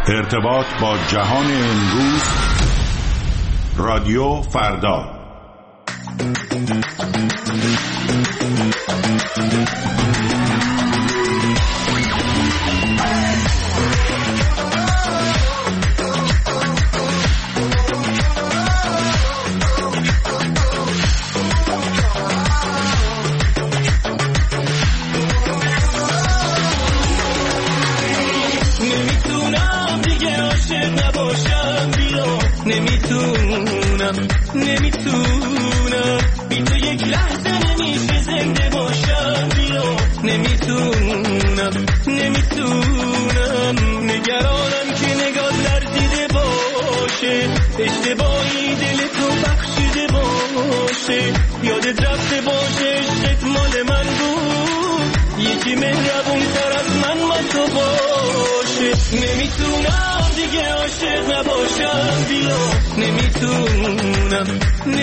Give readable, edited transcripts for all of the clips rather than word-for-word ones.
ارتباط با جهان امروز، رادیو فردا. نمیتونم بی تو یک لحظه نمیشه زنده باشم، بیا نمیتونم نگرانم که نگاه لرزیده باشه، اشتباهی دل تو بخشیده باشه، یادت رفته باشه عشقت مال من بود، یکی مهربون تر از من تو باشه. نمیتونم دیگه عاشق نباشم، بیا نمیتونم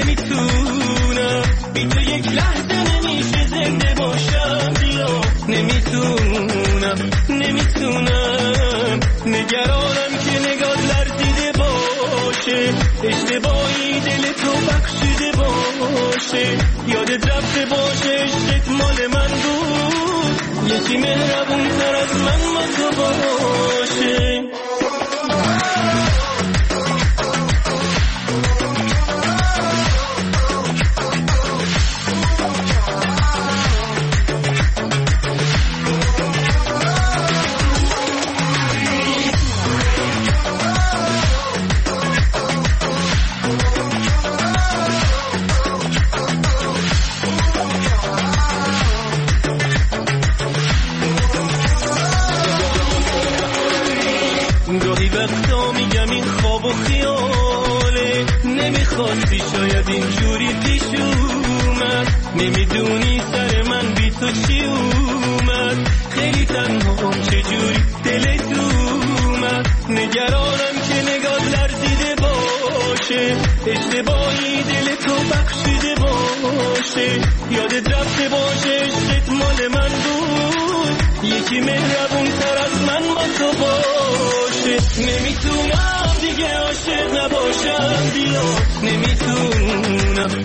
بی تو یک لحظه نمیشه زنده باشم، بیا نمیتونم نگرانم که نگاه لرزیده باشه، اشتباهی دل تو بخشیده باشه، یادت رفته باشه عشقت مال من بود، یکی مهربون تر از من تو باشه. گاهی وقتا میگم این خواب و خیاله، نمیخواستی شاید اینجوری پیش اومد، نمیدونی سر من بی تو چی اومد، خیلی تنها چجوری دلت اومد، نگرانم که نگاه لرزیده باشه، اشتباهی دل تو بخشیده باشه، یادت رفته باشه عشقت مال من بود، یکی مهربون تر از من تو باشه. نمیتونم دیگه عاشق نباشم، بیا نمیتونم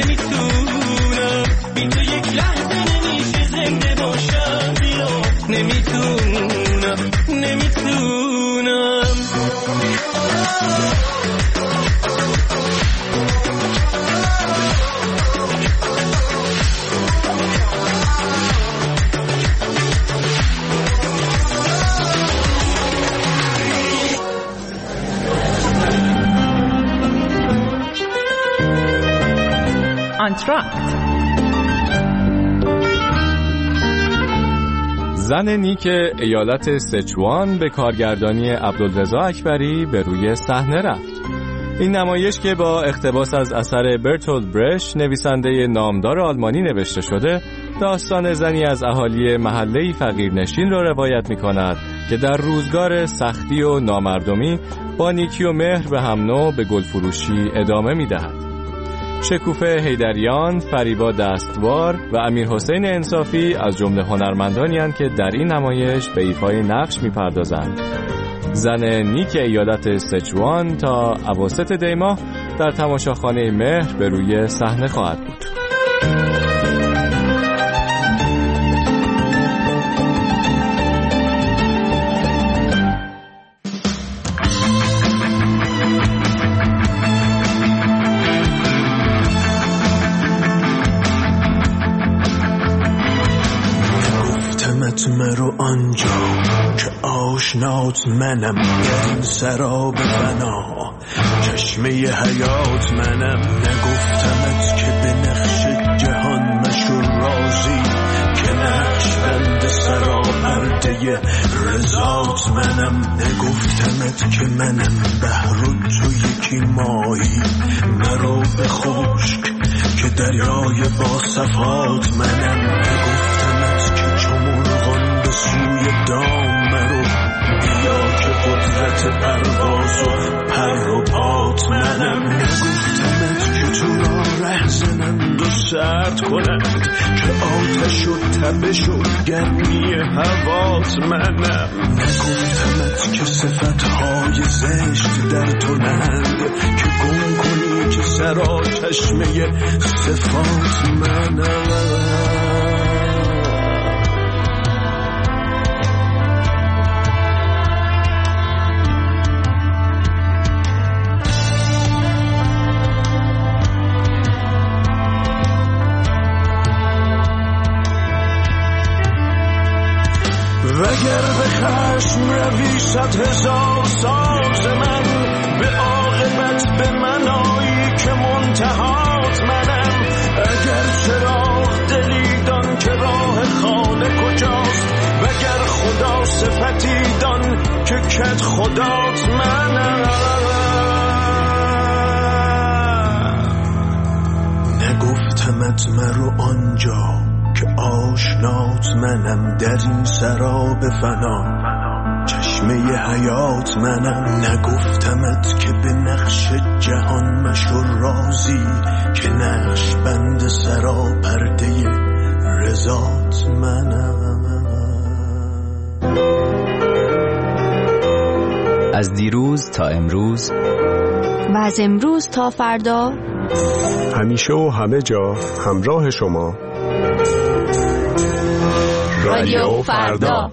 بی تو یک لحظه نمیشه زنده باشم، بیا نمیتونم زن نیک ایالت سچوان به کارگردانی عبدالرضا اکبری به روی صحنه رفت. این نمایش که با اقتباس از اثر برتولد برشت نویسنده نامدار آلمانی نوشته شده، داستان زنی از اهالی محله‌ای فقیرنشین را روایت می‌کند که در روزگار سختی و نامردمی با نیکی و مهر به هم نوع به گلفروشی ادامه می‌دهد. شکوفه حیدریان، فریبا دستوار و امیر حسین انصافی از جمله هنرمندانی هستند که در این نمایش به ایفای نقش می‌پردازند. زن نیک ایالت سچوان تا اواسط دی ماه در تماشاخانه مهر به روی صحنه خواهد بود. مرو آنجا که آشنات منم، در این سراب فنا چشمه حیات منم، نگفتمت که به نقش جهان مشو رازی، که نقش بند سرا پرده رضات منم، نگفتمت که منم بحر و تو یکی ماهی، مرو به خشک که دریای با صفات منم، نگفتمت که چمرغان به سوی دام مرو، بیا که قدرت پرواز و پر و پات منم، نگفتمت که تو را رهزنند و سرد کنند، که آتش و تبش و گرمی هوات منم، نگفتمت که صفتها زشت در تو نهند که گم کنی که سرا چشمه صفات منم. وگر به خشم روی 100,000 ساز من، به عاقبت به من آیی که منتهات منم. اگر چراغ دلی دان که راه خانه کجاست، وگر خدا صفتی دان که کت خدات منم. نگفتمت مرو آنجا که آشنات منم، در این سراب فنا چشمه حیات منم. نگفتمت که به نقش جهان مشو رازی، که نقش بند سرا پرده رضات منم. از دیروز تا امروز و از امروز تا فردا، همیشه و همه جا همراه شما رادیو فردا.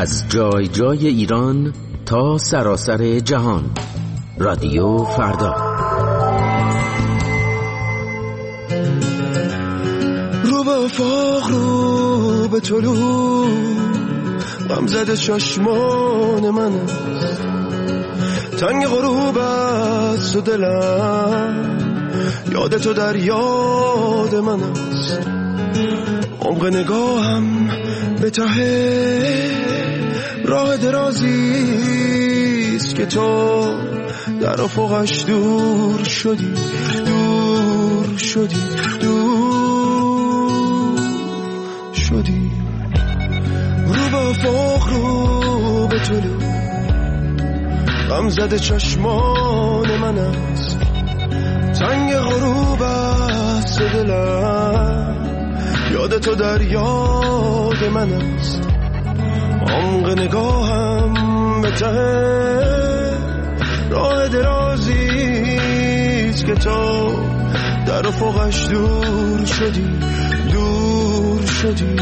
از جای جای ایران تا سراسر جهان. رادیو فردا. رو به افاق، رو به طلوع، غم زده چشمان من است، تنگ غروب است و دلم یاد تو در یاد من است. عمق نگاهم به ته راه درازیست که تو در افقش دور شدی، دور شدی، دور شدی. رو به افق، رو به طلوع، غم زده چشمان من است، تنگ غروب است و دلم یاد تو در یاد من است. عمق نگاهم به ته راه درازیست که تو در افقش دور شدی، دور شدی،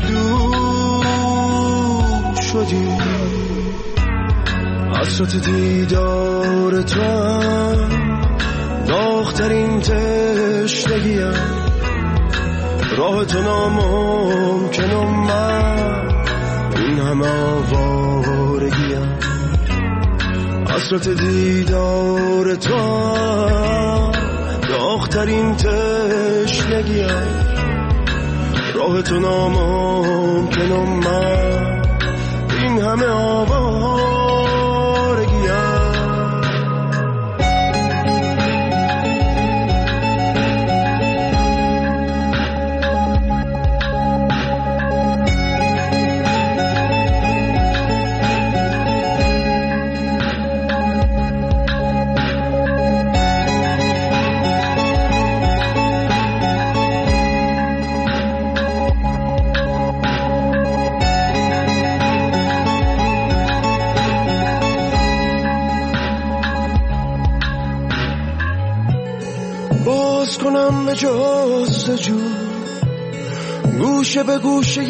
دور شدی. حسرت دیدار تو هم داغ‌ترین تشنگیم، راه تو ناممکنم، من این همه آوارگیم. حسرت دیدار تو داغ‌ترین تشنگیم، راه تو ناممکنم، من این همه آوارگیم. باز کنم به جستجو، گوشه به گوشه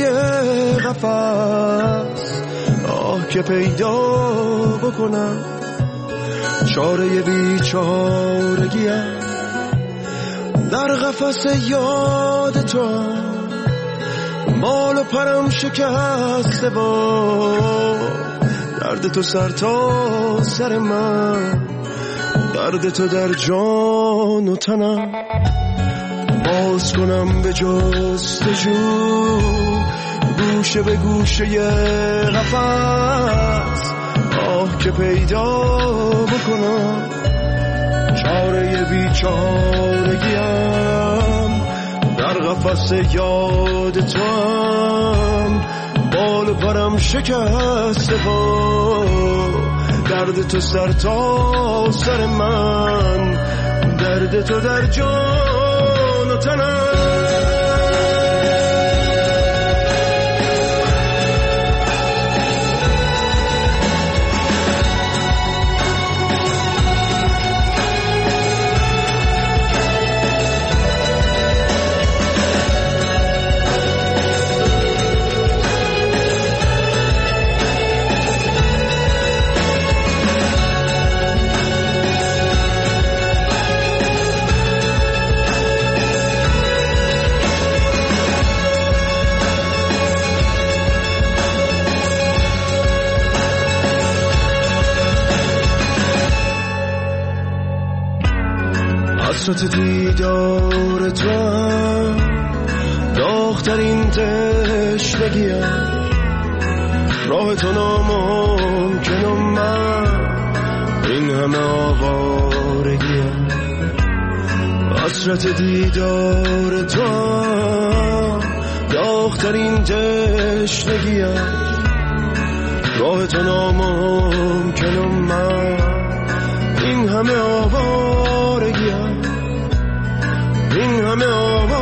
قفس، آه که پیدا بکنم چاره بیچارگیم. در قفس یاد تو مال و پرم شکسته، با درد تو سر تا سر من، درد تو در جان و تنم. باز کنم به جستجو، گوشه به گوشه قفس، آه که پیدا بکنم چاره بیچارگیم. در قفس یاد تو هم بال و پرم شکسته، با درد تو سر تا سر من، درد تو در جان و تنم. حسرت دیدار تو هم داغ‌ترین تشنگیم، راه تو ناممکنم، من این همه آوارگیم. حسرت دیدار تو هم داغ‌ترین تشنگیم، راه تو ناممکنم، من این همه آوارگیم، این همه آوارگیم.